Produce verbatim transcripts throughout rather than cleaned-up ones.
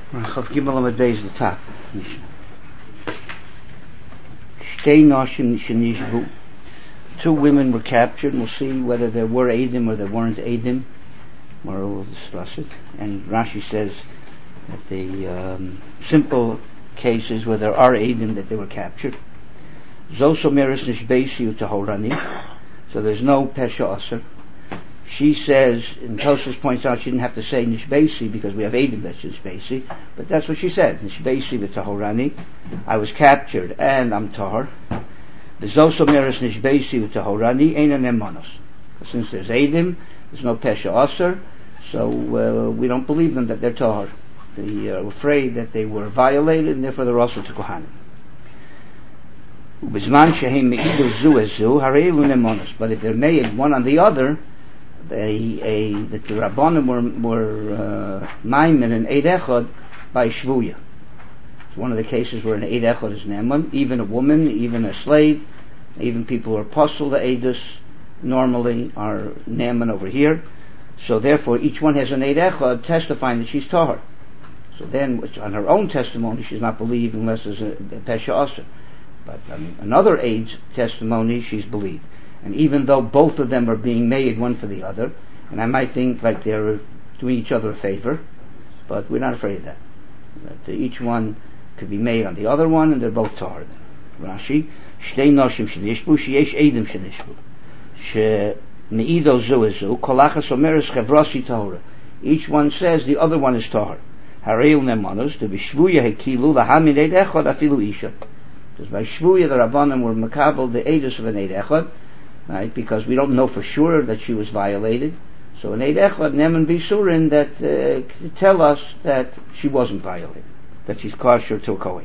Chav Gimel Amud Beis, the top Mishnah. Shtei Noshim Shenishbu. Two women were captured, and we'll see whether there were Eidim or there weren't Eidim. Tomorrow we'll discuss it. And Rashi says that the um, simple cases where there are Eidim that they were captured. Zosomeres Nishbeisi Utahorani. So there's no Pesha Aser. She says, and Tosfos points out she didn't have to say Nishbeisi because we have Eidim that's Nishbeisi, but that's what she said. Nishbeisi V'tahorani. I was captured and I'm tahor. The Zosomeres Nishbeisi V'tahorani Einan Nemanos. Since there's Eidim, there's no Pesha Aser, so uh, we don't believe them that they're tahor. They are afraid that they were violated and therefore they're also to Kohanim. But if they're made one on the other, they, a, the Rabbanim were, were Maimin and Eid Echad by Shvuya. It's one of the cases where an Eid Echad is Neman, even a woman, even a slave, even people who are apostle to Eidus normally are Neman over here. So therefore each one has an Eid Echad testifying that she's Tahor. So then on her own testimony she's not believed unless there's a, a Pesha Aser. But um, another Eid's testimony, she's believed. And even though both of them are being made one for the other, and I might think like they're doing each other a favor, but we're not afraid of that. That each one could be made on the other one, and they're both tahor. Rashi, Shtei Noshim Shenishbu, Sheyesh Eidim Shenishbu. She'meido zu ezu, Kolachas Omeres Chevrasi Tahora. Each one says the other one is tahor. Hareil Nemanos, the Bishvuya Hekilu, Lahamin Eid Echad Afilu Isha. Because by Shvuya the Rabbanim were makabel the Eidus of an Eid Echad, right? Because we don't know for sure that she was violated. So an Eid Echad, Neman Bisurin, that uh, tell us that she wasn't violated, that she's kosher to a Kohen.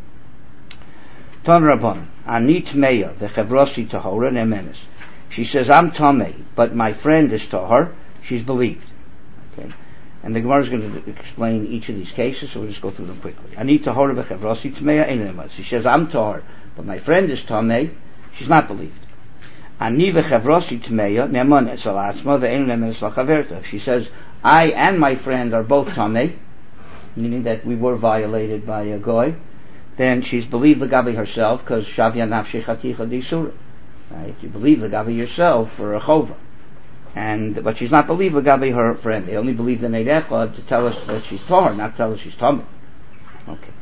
Ton Rabbanim, Ani Tmeya, the Chevrosi Tahora Nemenes. She says, I'm Tamei, but my friend is Tahor, she's believed. Okay. And the Gemara is going to explain each of these cases, so we'll just go through them quickly. Ani tahor v'chevrasi tmeya ein nemas. She says, I'm tahor, but my friend is tamei. She's not believed. Ani v'chevrasi tmeya neman esal atzma ve'ein nemas lachaverta. She says, I and my friend are both tamei, meaning that we were violated by a goy. Then she's believed the gabi herself, because shavya nafshi chaticha disura. Right? You believe the gabi yourself for a chova. And but she's not believed Lagabi her friend. They only believe the Eid Echad to tell us that she's tahor, not tell us she's tamei. Okay.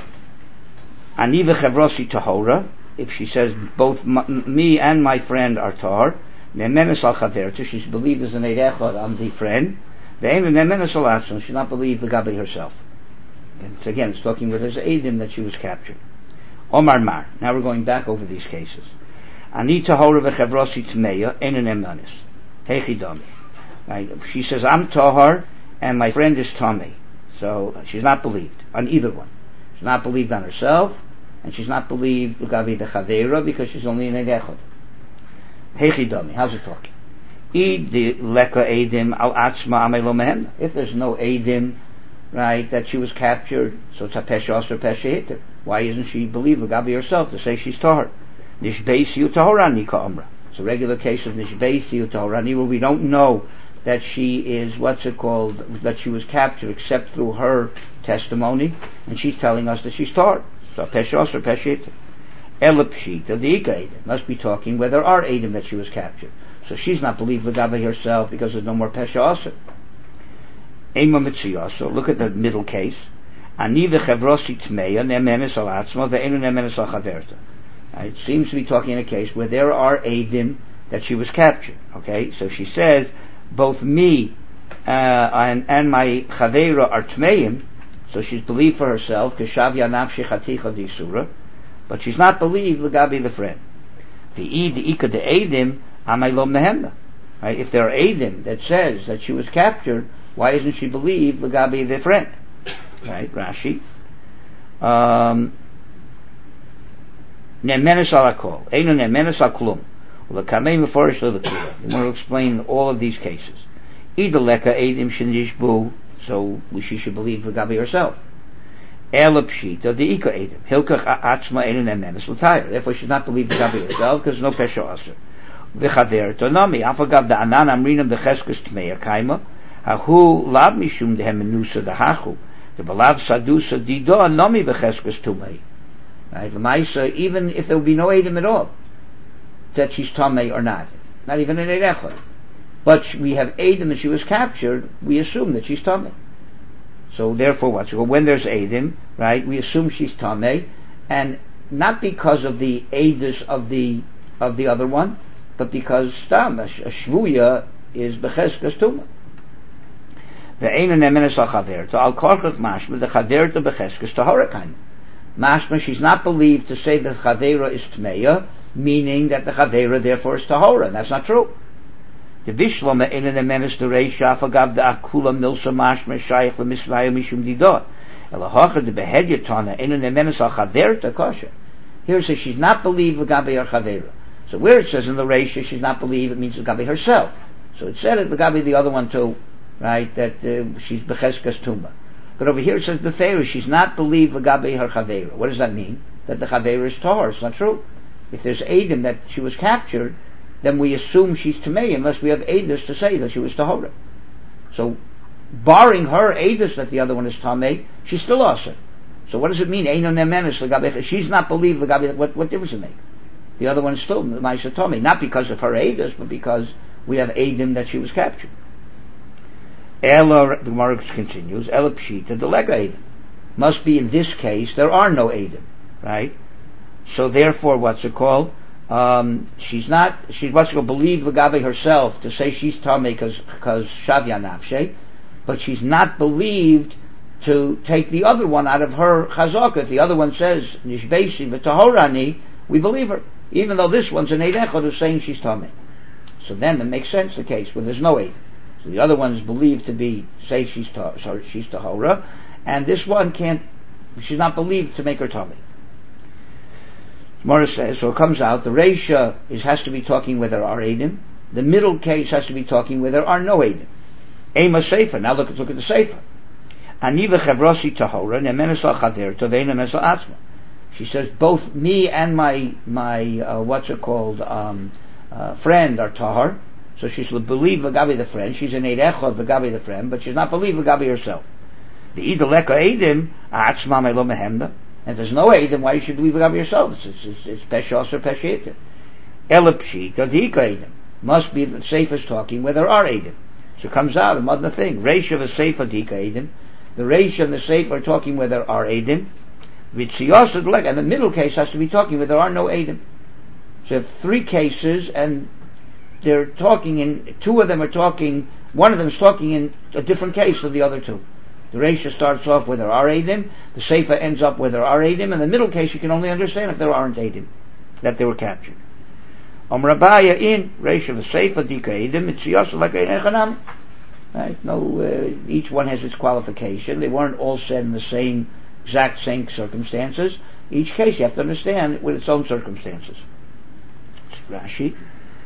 Ani v'chevrosi tahora. If she says both m- me and my friend are tahor, nemenes al chaverta. She's believed as an Eid Echad on the friend. Ve'en nemenes al atzon. She's not believed Lagabi herself. And so again, it's talking with there's Eidim that she was captured. Omar Mar. Now we're going back over these cases. Ani tahora v'chevrosi tmeya ein nemenes. Hechidami. Right? She says, I'm tahor, and my friend is tamei. So she's not believed on either one. She's not believed on herself, and she's not believed Gavi the Chavera because she's only in Eid Echad. Hechidami. How's it talking? Id the leka eidim al atzma amelo mehem. If there's no eidim, right, that she was captured, so it's a pesha aser pesha hitter. Why isn't she believed Gavi herself to say she's tahor? Nishbeis yu tahorani ka'amra. It's a regular case of Nishbeisi Utahorani where we don't know that she is, what's it called, that she was captured except through her testimony, and she's telling us that she's tahor. So Peshos or Peshit. Elipshit of the Ika Eidim. Must be talking where there are Eidim that she was captured. So she's not believed Lagabe herself because there's no more Peshos. Ema Mitziyaso. Look at the middle case. Ani v'chevrosi tmeya nemenes al atzma ve'enu nemenes al chaverta. It seems to be talking in a case where there are Eidim that she was captured. Okay, so she says, both me uh, and, and my Chaveira are Tmeim, so she's believed for herself, Keshavya Nafshi Chaticha Disura, but she's not believed Lagabi the friend. The Id Ika de Eidim Amaylom Nehemna. Right? If there are Eidim that says that she was captured, why isn't she believed Lagabi the friend? Right, Rashi. Um, Nemenes al akol. Einu nemenes al klum. Ulekamei meforish levekula. We want to explain all of these cases. Either leka eidim shenishbu, so she should believe the gabi herself. Ela pshita the ika eidim. Hilkach atzma einu nemenes l'tayr. Therefore she should not believe the gabi herself because there's no pesha aser. V'chaver tonami. Afagav the anan amrinam the cheskes tmeya kaima. Hahu lab mishum dehem menusa the hachu. The balav sadusa dido nomi becheskes tumei. Right? The Maisa, even if there would be no Eidim at all, that she's Tamei or not. Not even an Eid Echad. But we have Eidim that she was captured, we assume that she's Tamei. So therefore what? So when there's Eidim, right, we assume she's Tamei, and not because of the Eidus of the of the other one, but because Stam, a, a Shvuya is Becheskes Tumah. The Eina Nemenes al Chaver, to Al Korchot Mashma, the Chaver to Becheskes Tahora kind. Mashma, she's not believed to say that Chavera is Tmeya, meaning that the Chavera therefore is Tahora. That's not true. The Bishloma in the Menes the Reisha Fagav the Akula Milsa Mashma Shaykh the Mislaya Mishum Didot. Elahacha the Behedyatana in the Menes al Chaver to Kosher. Here it says she's not believed Lagabe her Chavera. So where it says in the Reisha she's not believed, it means Lagabe herself. So it said it Lagabe the other one too, right? That uh, she's Becheskes Tumah. But over here it says Befeiru, she's not believed Lagabe her Chavera. What does that mean? That the Chavera is Tahor. It's not true. If there's Eidim that she was captured, then we assume she's Tamei unless we have Eidus to say that she was Tahora. So, barring her Eidus that the other one is Tamei, she's still Asa. So what does it mean? Eino Nemenes Lagabe. She's not believed Lagabe. What, what difference does it make? The other one is still Maisa Tamei. Not because of her Eidus, but because we have Eidim that she was captured. Ela, the Gemara continues, Ela Pshita, the Lega Eidim. Must be in this case, there are no Eidim, right? So therefore, what's it called? Um, she's not, she's what's it called, believe Lagabe herself to say she's Tamei because, because Shavya Nafshe, but she's not believed to take the other one out of her Chazaka. If the other one says, Nishbeisi v'tahorani, we believe her. Even though this one's an Eid Echad who's saying she's Tamei. So then it makes sense, the case, where there's no Eid. So the other one is believed to be, say she's ta, sorry, she's Tahora, and this one can't, she's not believed to make her Tamei. Morris says, so it comes out, the Reisha is, has to be talking where there are Eidim, the middle case has to be talking where there are no Eidim. Ema Sefer, now look, look at the Sefer. Aniva Chevrosi Tahora, Nemenes al Chaver, Tovei Nemenes al Atzma. She says, both me and my, my, uh, what's it called, um, uh, friend are Tahor. So she's believe Lagabe the friend. She's an Eid Echad Lagabe the friend, but she's not believe Lagabe herself. The Idaleka Eidim Atzma Melo Mehemda. And if there's no Eidim, why you should believe Lagabe yourself? It's it's it's Peshos or Peshita. Elipshi Tadika Eidim must be the safest talking where there are Eidim. So it comes out another thing. Reisha v'Seifa Dika Eidim. The Reisha and the Seifa are talking where there are Eidim. V'Tziyos Adaleka, and the middle case has to be talking where there are no Eidim. So you have three cases, and they're talking in, two of them are talking, one of them is talking in a different case than the other two. The Reisha starts off where there are Eidim, the Seifa ends up where there are Eidim, and the middle case you can only understand if there aren't Eidim, that they were captured. Om Rabaya in Reisha v'Seifa Dika Eidim, it's Yosef like Ein Echanam. Right? No, uh, each one has its qualification. They weren't all said in the same, exact same circumstances. Each case you have to understand with its own circumstances. Rashi.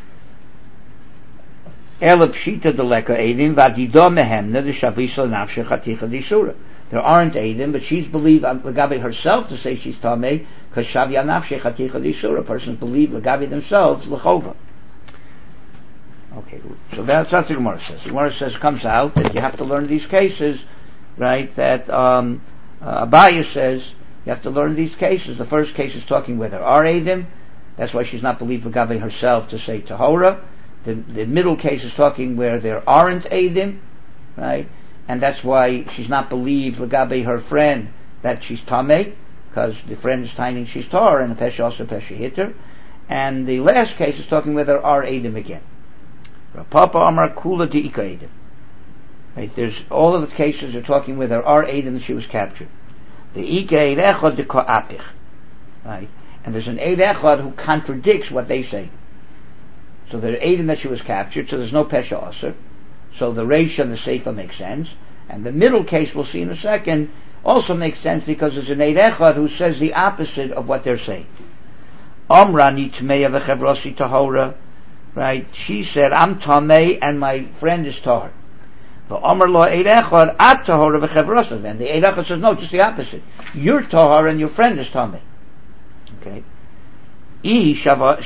Ela pshita deleka eidim v'adido mehemna the shavisa nafshe chaticha disura. There aren't eidim, but she's believed Lagabe herself to say she's tamei because shavya nafshe chaticha disura. Persons believe Lagabe themselves lechova. Okay, so that's what the Gemara says. The Gemara says comes out that you have to learn these cases, right? That um, uh, Abaya says you have to learn these cases. The first case is talking where there are eidim. That's why she's not believed Lagabe herself to say tahora. The, the middle case is talking where there aren't Eidim, right? And that's why she's not believed Lagabe her friend that she's Tamei, because the friend is tiny she's Tar, and the Pesha also Pesha Hitter. And the last case is talking where there are Eidim again. Rapapa Amar Kula Di'ika Eidim. Right? There's, all of the cases are talking where there are Eidim that she was captured. The Ika Eid Echad de Ko'apich. Right? And there's an Eid Echad who contradicts what they say. So there are Eidim that she was captured, so there's no Pesha Aser. So the Reisha and the Seifa make sense. And the middle case, we'll see in a second, also makes sense because there's an Eid Echad who says the opposite of what they're saying. Omrani Tmeya v'Chevrosi Tahora. Right? She said, I'm Tamei and my friend is Tahor. The Omar Lo Eid Echad at Tahora v'Chevrosi. And the Eid Echad says, no, just the opposite. You're Tahor and your friend is Tamei. Okay? She can't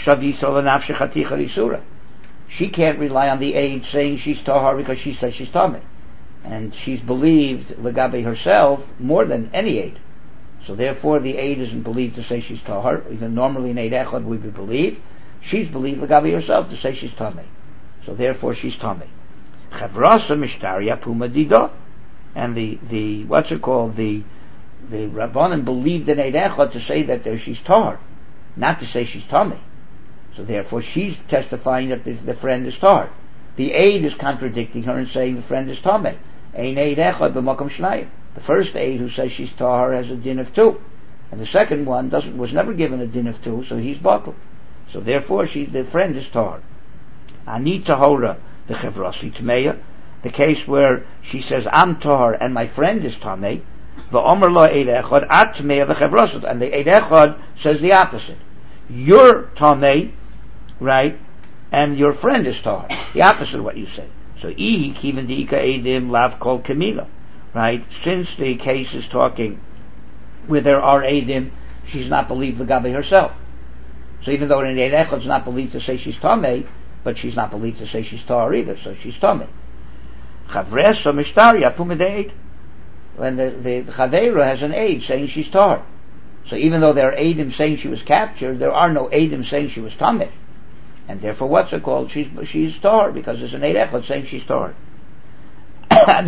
rely on the aid saying she's tahar because she says she's tamei. and she's believed legabe herself more than any aid. So therefore the aid isn't believed to say she's tahar. Even normally in Eid Echad we would believe. She's believed legabe herself to say she's tamei. So therefore she's tamei. Chavrasa mishtaria puma dida. And the, the, what's it called, the, the Rabbanan believed in Eid Echad to say that there she's tahar, not to say she's tamei. So therefore she's testifying that the, the friend is tahar. The aid is contradicting her and saying the friend is tamei. Ein Eid Echad b'makom shnayim. The first aid who says she's tahar has a din of two, and the second one doesn't was never given a din of two, so he's batel. So therefore, she the friend is tahar. Ani tahora the chevrasi tmeya, the case where she says I'm tahar and my friend is tamei. The omer lo eid echad at tmeya the chevrasot, and the eid echad says the opposite. You're tamei, right, and your friend is tahar. The opposite of what you say. So ihi kiven diika eidim lav kol kamila. Right? Since the case is talking where there are Eidim, she's not believed legabe herself. So even though in Eid Echad it's not believed to say she's tamei, but she's not believed to say she's tahar either, so she's tamei. Chavresa mishtaria pumedeid. When the, the, the Chaveira has an aid saying she's tahar. So even though there are Eidim saying she was captured, there are no Eidim saying she was tamei. And therefore what's it called? She's, she's tahar, because there's an Eid Echad saying she's tahar. In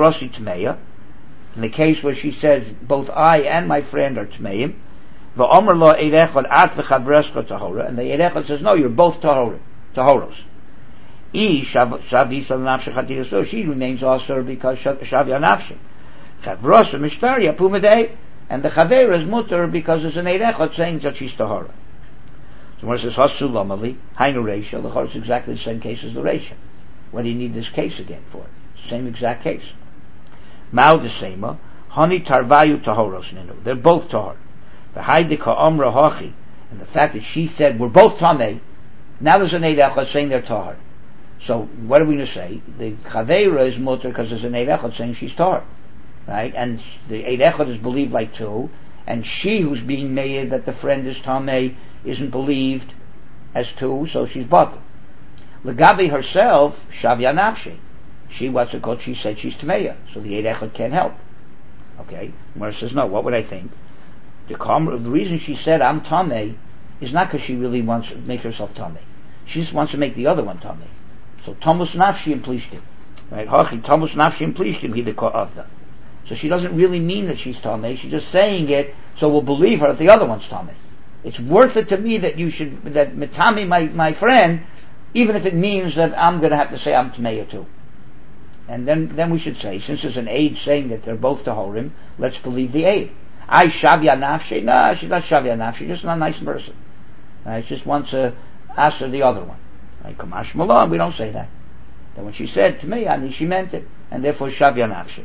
the case where she says both I and my friend are tmeim, the omer lo eid echad at v'chavreska tahora, and the eid echad says no, you're both tahor, tahoros. I shavisa nafshe chatiras, she remains also because shavya nafshe. Chavrosa mishtaria pumedei, and the chavera is mutter because there's an eid echad saying that she's tahora. So when it says hasulamali hainu reisha, the chorus is exactly the same case as the reisha. What do you need this case again for? Same exact case. Mao desema, hani tarvayu tahoros ninu. They're both tahor. The haidika omra hachi, and the fact that she said we're both tamei. Now there's an eid echad saying they're tahor. So what are we going to say? The chaveira is mutter because there's an eid echad saying she's tahor, right? And the eid echad is believed like two, and she who's being made that the friend is tamei isn't believed as two, so she's batel. Legabi herself shavya nafshi. She, what's it called? She said she's Tmeya, so the Eid Echad can't help. Okay? Mara says, no, what would I think? The, the reason she said, I'm Tamei, is not because she really wants to make herself Tamei. She just wants to make the other one Tamei. So, Tamus Nafshi and Plishtim. Right? Hachi, Tamus Nafshi and Plishtim, he the Ka'avda. So she doesn't really mean that she's Tamei, she's just saying it, so we'll believe her if the other one's Tamei. It's worth it to me that you should, that Mitami, my, my friend, even if it means that I'm gonna have to say I'm Tmeya too. And then, then we should say, since there's an aid saying that they're both tahorim, let's believe the aid. I shavya nafshi? No, she's not shavya nafshi, she's just not a nice person. Right? She just wants to answer the other one. Right? Kamash Malon, we don't say that. Then when she said to me, Ani, she meant it. And therefore shavya nafshi.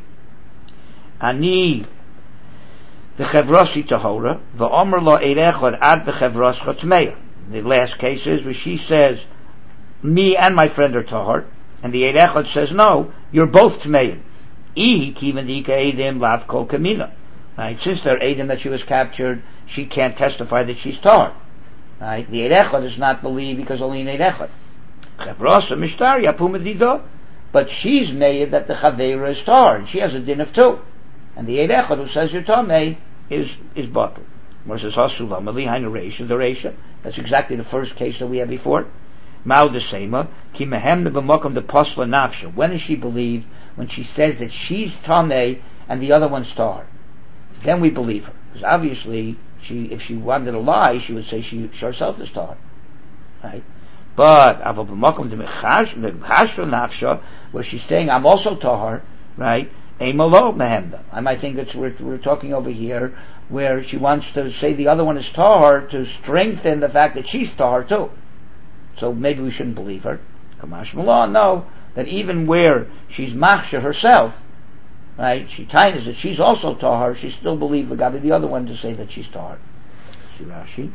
Ani, the chevrosi tahora, the omer lo eid echad ad the chevros chotmeya. The last case is where she says, me and my friend are tahor. And the Eid Echad says, no, you're both Tmeim. Ihi kiven dika eidim lav kol kamina. Right? Since they're eidim that she was captured, she can't testify that she's tahor. Right? The Eid Echad is not believed because only in Eid Echad. Chavrosa mishtar yapum edido. But she's made that the Chaveira is tahor, and she has a din of two. And the Eid Echad who says you're tamei is, is batel. Where it says, hasulam, ali hainu reisha, the reisha. That's exactly the first case that we had before. Mao desema ki mehem b'makom the posla nafsha. When is she believed? When she says that she's tamei and the other one's tahor. Then we believe her, because obviously, she if she wanted to lie, she would say she, she herself is tahor, right? But aval b'makom the mechashra nafsha, where she's saying I'm also tahor, right? Eimalo mehemda. I might think that we're, we're talking over here where she wants to say the other one is tahor to strengthen the fact that she's tahor too. So maybe we shouldn't believe her. Kamash Malon, no, that even where she's machsha herself, right, she tines that she's also tahor, she still believes the Gabi, the other one, to say that she's tahor. See Rashi.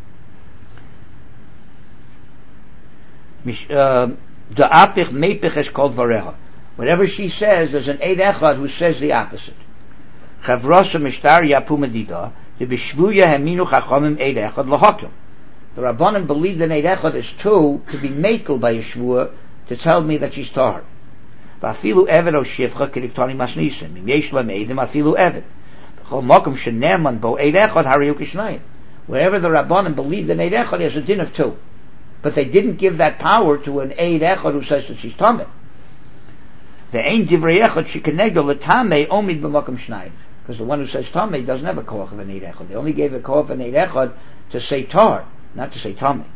The apich mepich is called vareha. Whatever she says, there's an Eid Echad who says the opposite. Chavrosa mishtar yapum edida, the bishvuya heminu chachamim Eid Echad lahakim. The Rabbanim believe that Eid Echad is two to be makel by Yeshua to tell me that she's tahor. V'afilu eved o shivcha k'diktani masnisim. Im yesh lem eidim afilu eved. V'chol mokum sheneman bo eid echad hariyu kishnayim. Wherever the Rabbanim believe that eid echad has a din of two. But they didn't give that power to an eid echad who says that she's tameh. The ein divrei echad shekenegdo l'tameh omid b'mokum shnayim. Because the one who says tameh doesn't have a koach of an eid echad. They only gave a koach of an eid echad to say tar, not to say tameh.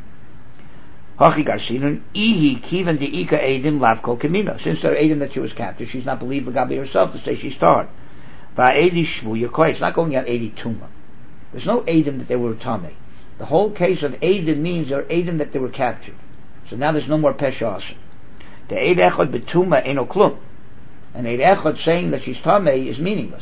Hachi garsinun ihi kivan deika eidim lav kol kamina. Since they're eidim that she was captive, she's not believed l'gabi herself to say she's tar. Va'edi shvuya koach. It's not going out eighty tuma. There's no eidim that they were tameh. The whole case of eidim means they're eidim that they were captured. So now there's no more pesha asa. The eid echad betuma eno klum. And eid echad saying that she's tameh is meaningless.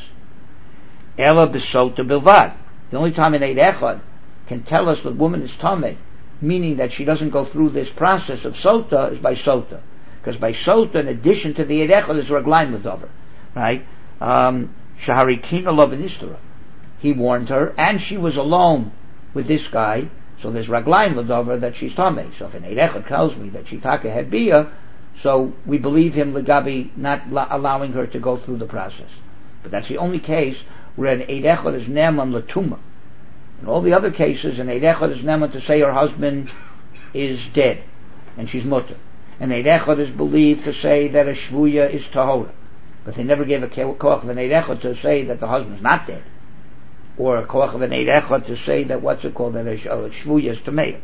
Ela besota bilvad. The only time an eid echad can tell us the woman is tameh, meaning that she doesn't go through this process of sota, is by sota. Because by sota, in addition to the eid echad, is raglaim l'dover. Right? Um, Shaharikina lovenistera. He warned her, and she was alone with this guy, so there's raglaim l'dover that she's tameh. So if an eid echad tells me that she taka had bia, so we believe him l'gabi not la- allowing her to go through the process. But that's the only case where an eid echad is neman l'tuma. In all the other cases, an eid echad is neman to say her husband is dead, and she's mutter. An eid echad is believed to say that a shvuya is tahora. But they never gave a koach of an eid echad to say that the husband's not dead. Or a koach of an eid echad to say that, what's it called, that a shvuya is tameya.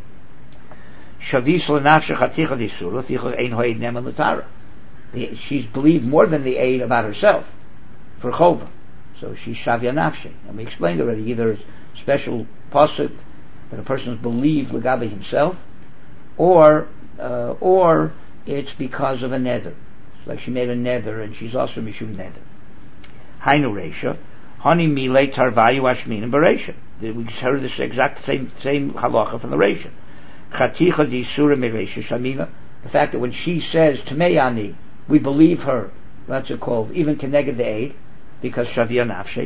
Shavis l'nafshe chaticha d'isura, ticha ein ho'eid neman l'tara. She's believed more than the aid about herself, for chova. So she's shavya nafshe. And we explained already, either it's special pasuk that a person is believed l'gabi himself, or uh, or it's because of a nether. Like she made a nether, and she's also mishum nether. Hainu reisha, hani milei tarvayu ashmin and bereisha. We heard this exact same same halacha from the reisha. Chaticha d'isura mereisha shamina. The fact that when she says Tameyani, we believe her. That's it called even keneged the aid, because shavia nafshe.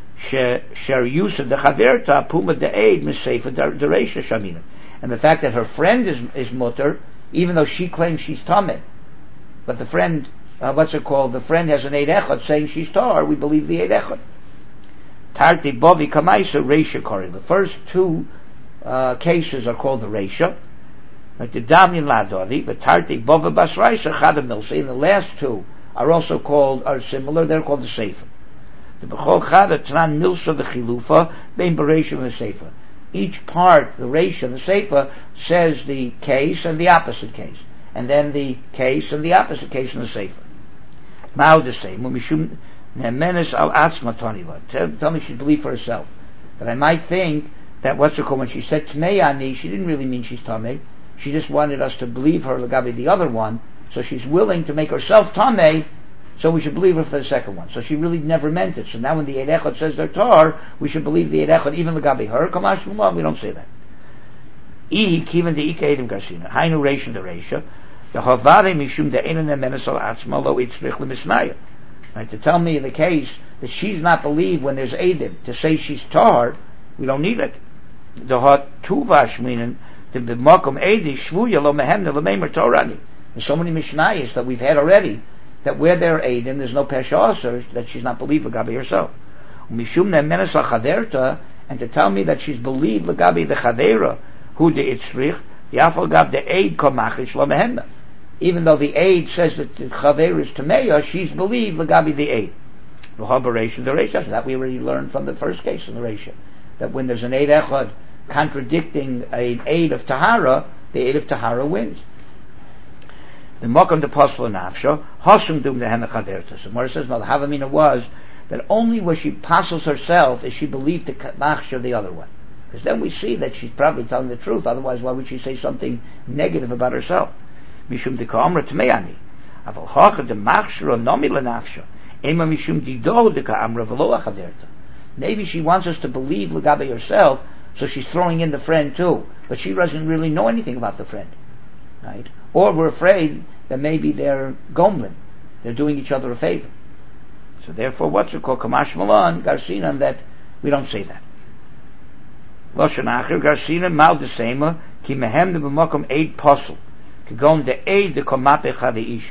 Sher yusa de chaverta puma de aid missefa dereisha shamina. And the fact that her friend is is mutter, even though she claims she's tameh, but the friend, uh, what's it called? The friend has an eid echad saying she's tar. We believe the eid echad. Tarti bovi kamaisa reisha kori. The first two uh, cases are called the reisha. Like the damyin ladori, the tarti bova basraisa chada milsi, and the last two are also called, are similar. They're called the seifa. The bechol chada tran milsa the chilufa bein bereisha and the seifa. Each part, the reisha, the seifa, says the case and the opposite case, and then the case and the opposite case in the seifa. Now the same. When we should nemenes al atzma taniva. Tell me she believed for herself. That I might think that what's it called, when she said Tmei ani, she didn't really mean she's tamei. She just wanted us to believe her l'gabi the other one, so she's willing to make herself tamei, so we should believe her for the second one. So she really never meant it. So now when the eid echad says they're tar, we should believe the eid echad even l'gabi her. Kamash mumah, we don't say that. Ihi kiven de ika edim garsina. Hainu reisha de reisha. The havare mishum de enan nemenes al atzma lo itzrich lemisnaya. Right, to tell me in the case that she's not believed when there's edim, to say she's tar, we don't need it. The hot tuvash meaning the b'makom edi shvuya lo mehemne lo meimer torani. There's so many mishnayos that we've had already that where they're edim, there's no pesha aser, that she's not believed l'gabi herself. Mishum nemenes al chaderta, and to tell me that she's believed l'gabi the chadera hu de itzrich yafal gav the eid komachish lo mehemne. Even though the aid says that the chaver is tameya, she's believed l'gabi the aid. The habaration, the reisha, that we already learned from the first case in the reisha, that when there's an aid echad contradicting an aid of tahara, the aid of tahara wins. The mokam de posla nafsha hasum dum dehena chaverta. So Mora says, no, the havamina was that only when she passes herself is she believed to machshir the other one, because then we see that she's probably telling the truth. Otherwise, why would she say something negative about herself? Mishum de ka'amra tmeani. Aval hacha de machshira nomi lenafsha. Ema mishum dido de ka'amra v'lo achaverta. Maybe she wants us to believe l'gabe herself, so she's throwing in the friend too. But she doesn't really know anything about the friend. Right? Or we're afraid that maybe they're gomlin. They're doing each other a favor. So therefore, what's it called? Kamash malan, garsinan, that we don't say that. Loshan acher, garsinan, mal desema, ki mehem de b'mokom eid posel. When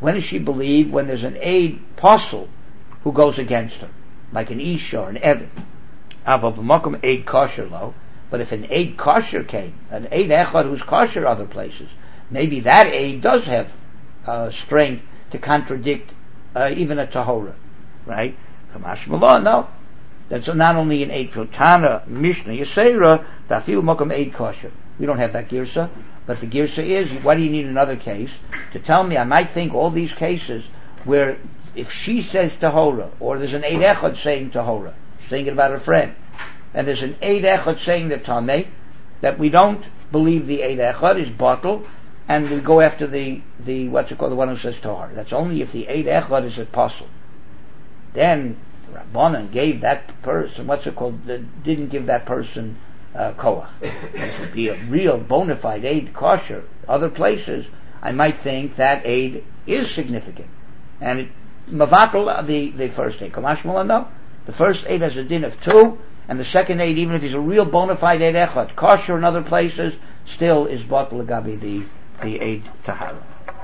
When does she believe? When there's an aid apostle who goes against her, like an Isha or an Evan. Avav aid kosher lo. But if an aid kosher came, an aid echad who's kosher other places, maybe that aid does have uh, strength to contradict uh, even a tahora, right? Kamash Malah, no. That's not only an aid Tana, Mishnah, Yisera, Tafil Mokum aid kosher. We don't have that girsa, but the girsa is, why do you need another case? To tell me, I might think all these cases where if she says tahora, or there's an aid echad saying tahora, saying it about her friend, and there's an aid echad saying the tameh, that we don't believe the aid echad is bottle, and we go after the, the, what's it called, the one who says tahor. That's only if the aid echad is apostle. Then, Rabbanan gave that person, what's it called, uh, didn't give that person uh, koach. It would be a real bona fide aid kosher. Other places, I might think that aid is significant. And it, mavakel, the, the first aid. Kamash Mula, no. The first aid has a din of two, and the second aid, even if he's a real bona fide aid echad, kosher in other places, still is batel agabi the, the aid tahara.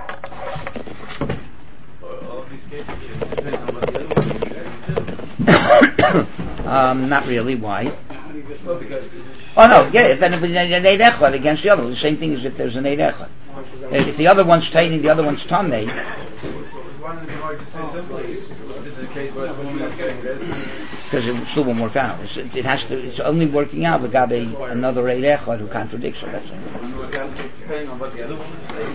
All of these cases depend on what the other one um, not really. Why? well, because Oh no, yeah, if then if there's an aid echad against the other one, the same thing as if there's an aid echad. If the other one's tiny, the other one's tamei. why don't you like to say simply, this is a case where the woman is getting this? Because it still won't work out. It's, it has to. It's only working out with Gabi another aid echad who contradicts her. That's it. Depending on what the other woman is saying.